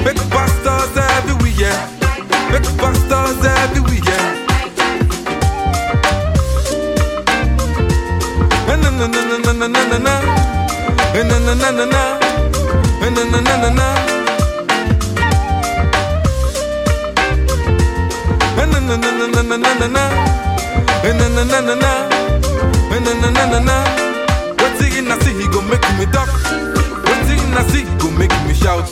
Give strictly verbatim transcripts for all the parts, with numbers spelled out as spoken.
Big pastors everywhere. Big pastors everywhere. Na na na na na na na na na. Na na na na na na. Na na na na na na. Na na na na na na na na. Na na na na na. Na na na na na. Wetin I see he go make me duck. Wetin I see go make me shout.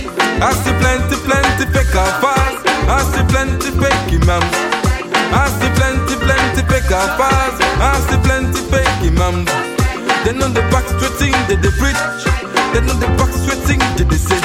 I see plenty, plenty fake fast. I see plenty fake imams. I see plenty, plenty fake fast. I see plenty fake imams. They know the back straight thing that they preach. They know the back straight thing that they say.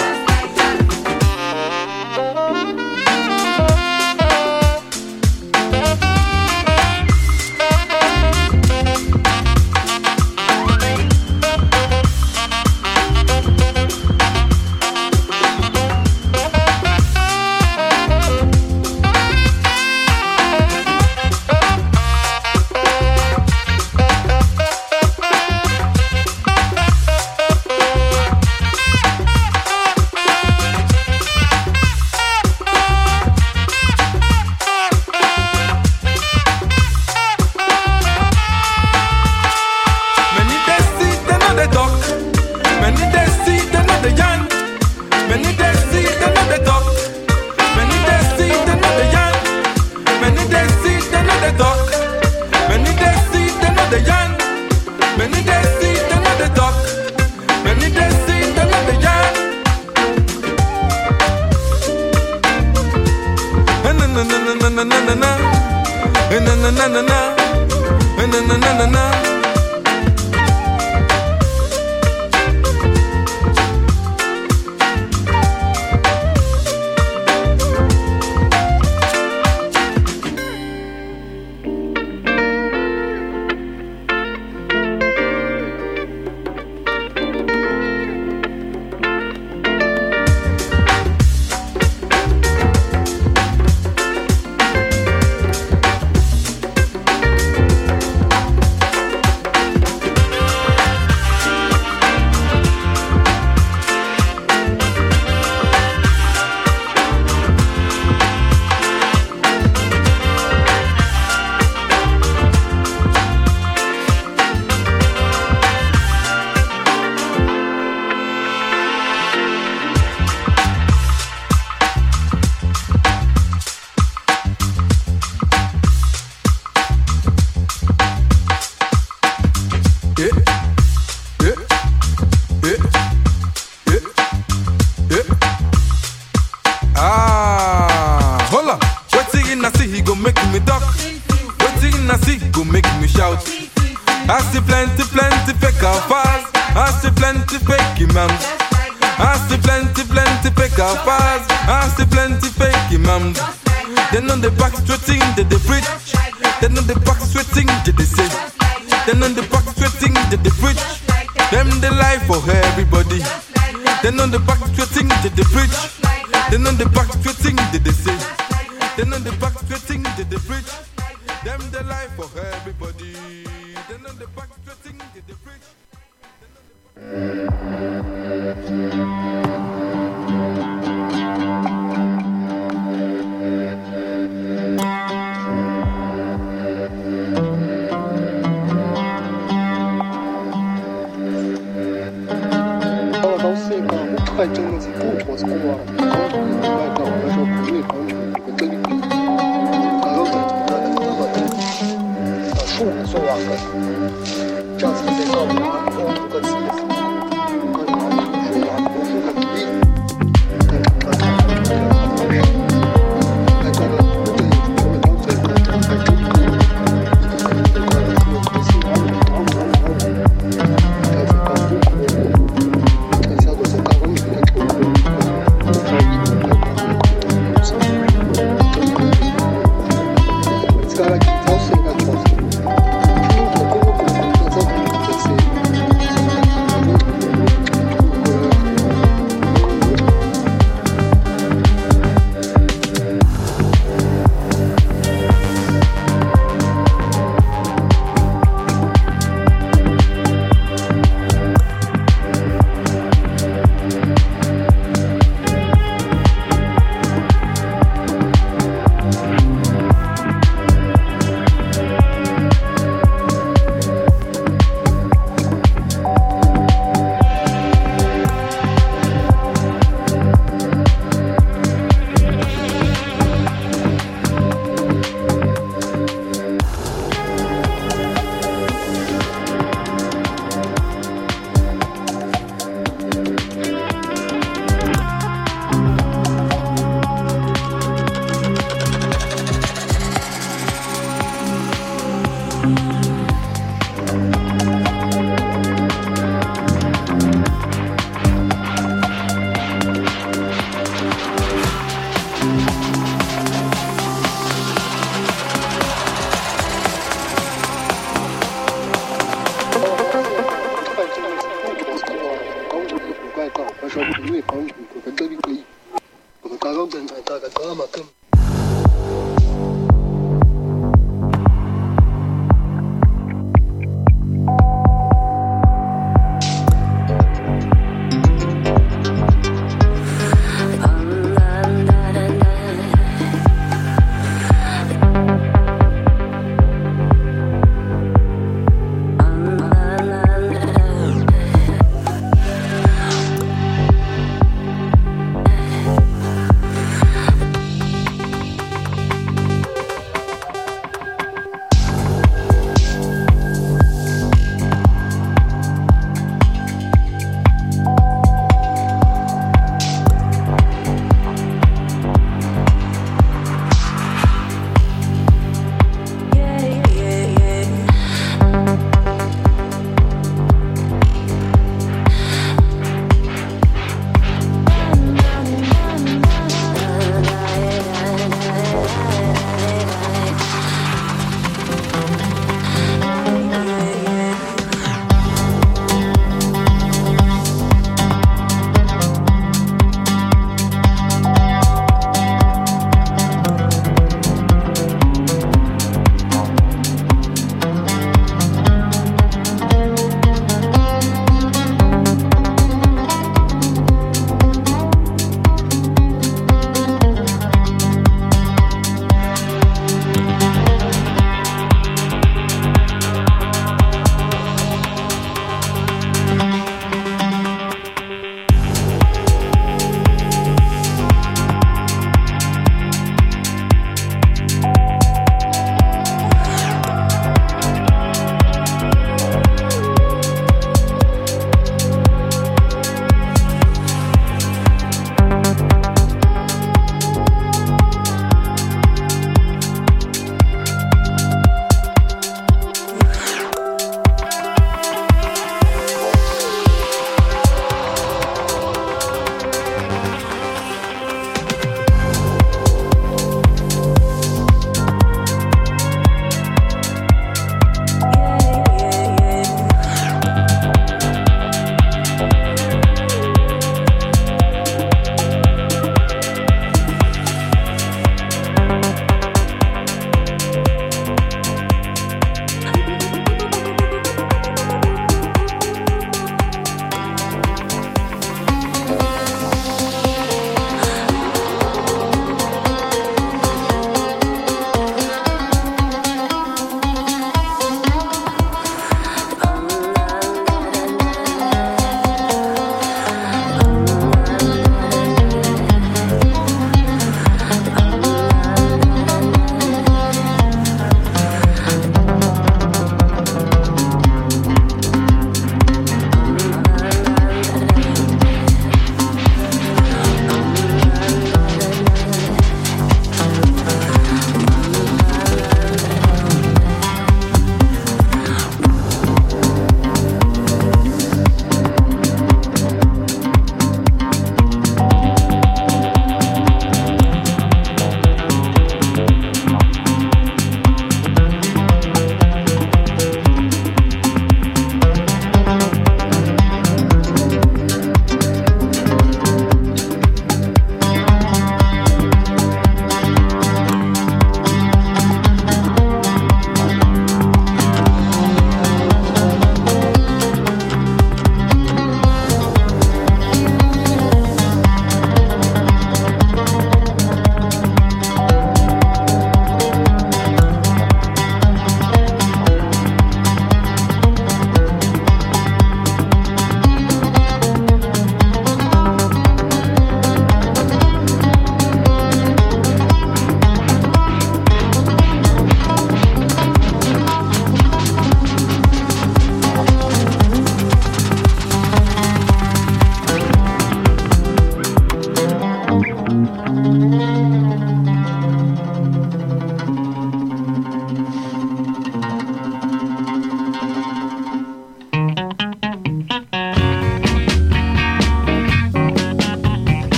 It's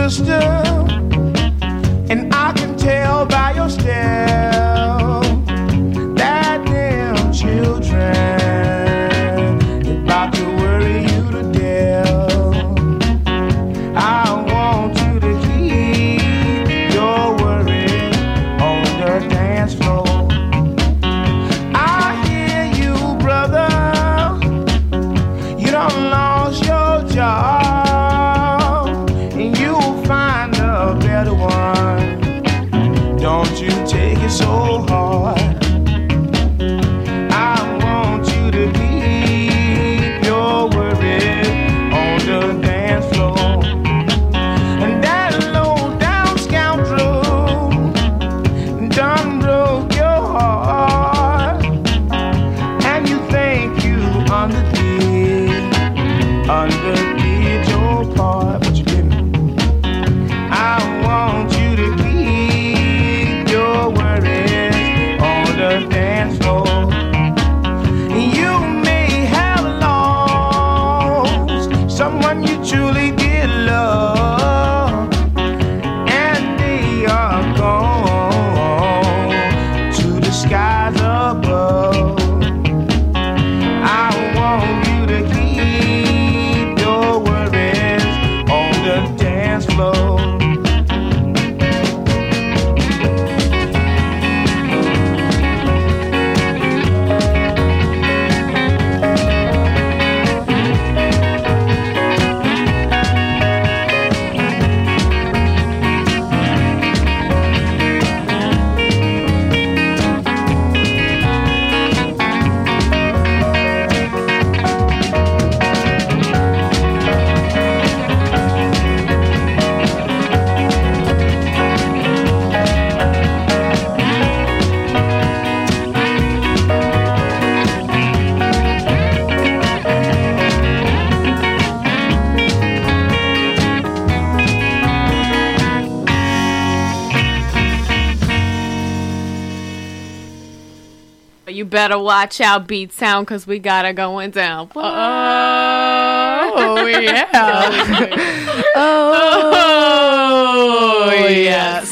sister, and I can tell by your step that them children about to worry you to death. I want you to keep your worry on the dance floor. I hear you, brother, you done lost your job, and you'll find a better one. Don't you take it so hard. I want you to keep your worries on the dance floor. And that low down scoundrel done broke your heart, and you think you underdid, underdid your part, but you didn't. I want you to keep your worries on the dance floor. You may have lost someone you truly did love, and they are gone to the skies above. I want you to keep your worries on the dance floor. You better watch out, Beat Sound, because we got it going down. Oh, yeah. Oh, Oh, yes.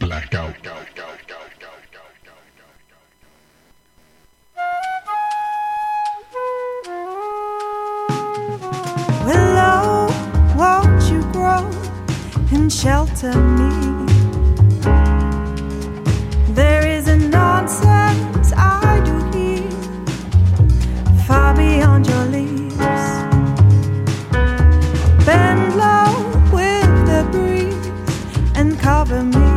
Blackout. Willow, won't you grow and shelter me? There is a nonsense I do hear far beyond your leaves. Bend low with the breeze and cover me.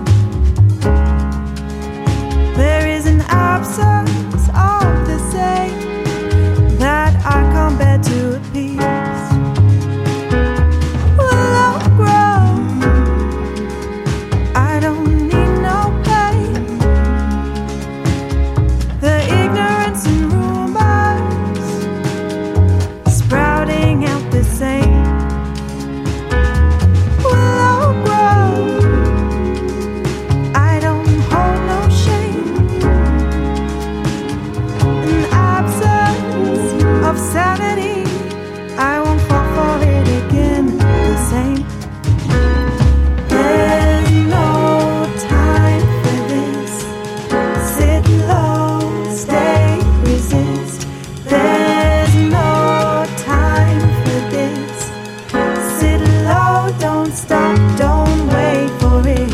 There is an absence of the same that I can't bear to appease. Willow grow, I don't need no pain. The ignorance and rumors sprouting out the same. Willow grow, I don't hold no shame. An absence of sanity, I won't fall for it again the same. There's no time for this. Sit low, stay, resist. There's no time for this. Sit low, don't stop, don't wait for it.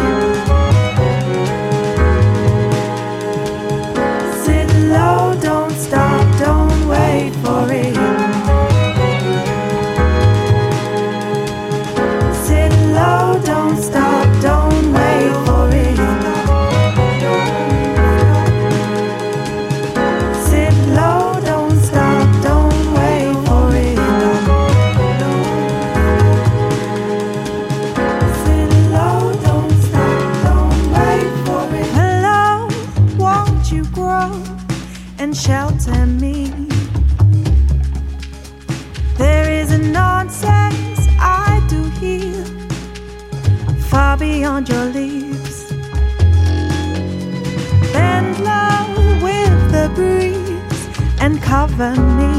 Sit low, don't stop, don't wait for it. Sit low, don't stop, don't wait for it. Sit low, don't stop, don't wait for it. Sit low, don't stop, don't wait for it. Hello, won't you grow and shelter me? There is a nonsense I do hear far beyond your leaves. Bend low with the breeze and cover me.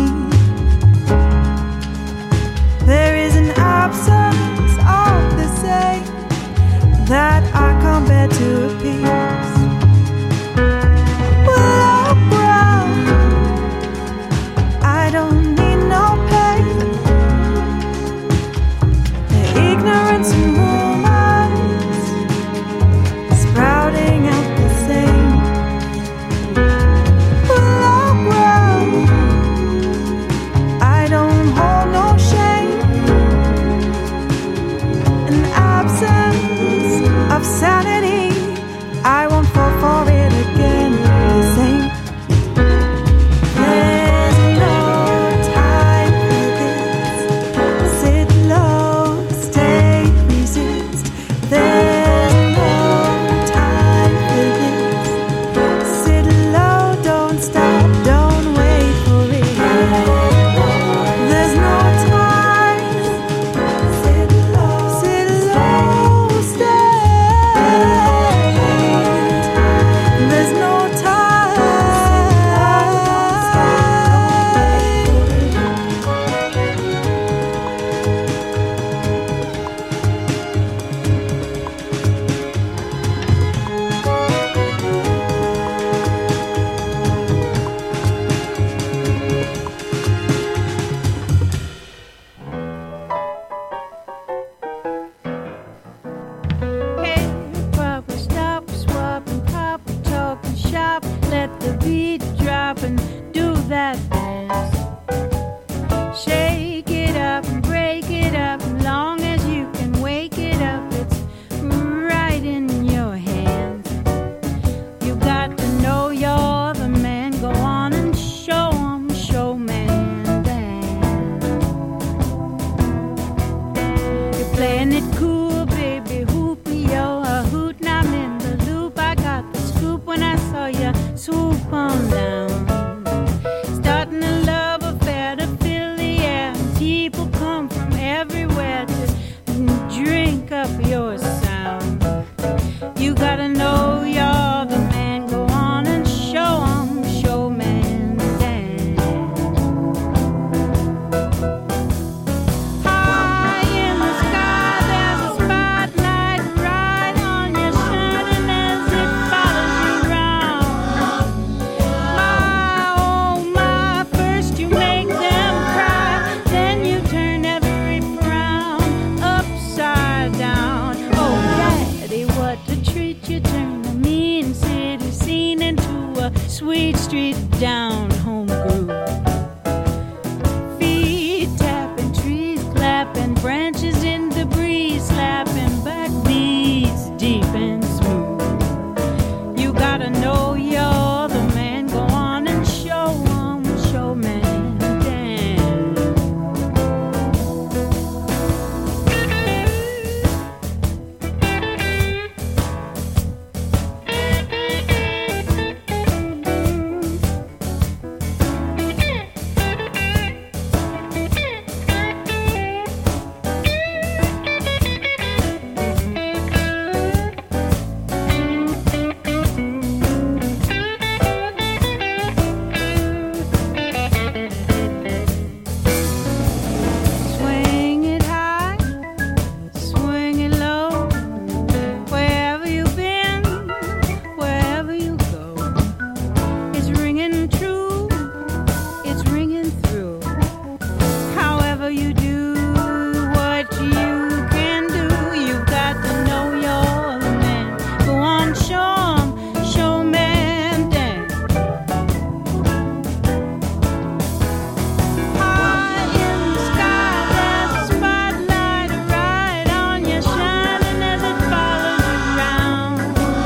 There is an absence of the same that I can't bear to appease. Willow grow, I don't need no pain. The ignorance and rumors sprouting out the same. Willow grow, I don't hold no shame. An absence of sanity, I won't fall for it again the same. There's no time for this. Sit low, stay, resist. There's no time for this. Sit low, don't stop, don't wait for it. There's no time. Sit low, sit low, stay. There's no time. Hey, Papa, stop, swap, and Papa, talk and shop. Let the beat drop and do that dance. Shake it up and break it up. As long as you can wake it up, it's right in your hands. You got to know you're the man. Go on and show 'em, showman dance. You're playing it cool, baby. Hoop yo, a hoot, and I'm in the loop. I got the scoop when I saw you swoop on down. Starting a love affair to fill the air. People come from everywhere to drink up your sound. You gotta know you're the man. Go on and show 'em, showman dance. High in the sky, there's a spotlight right on your shirt Sweet street down home groove. Feet tapping, trees clapping, branches in the breeze slapping, backbeats deep and smooth. You gotta know you're the man. Go on and show 'em, show man dance. Swing it high, swing it low. Wherever you've been, wherever you go, it's ringing true, it's ringing through. However you do what you can do, you've got to know you're the man. Go on, show 'em, show man dance. High in the sky, there's a spotlight right on you, shining as it follows you round.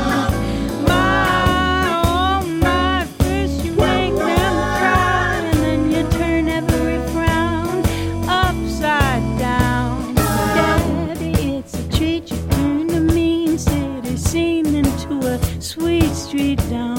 My, oh my, first you make them cry, and then you turn every frown upside down. Daddy, it's a treat, you turn a mean city scene into a sweet street down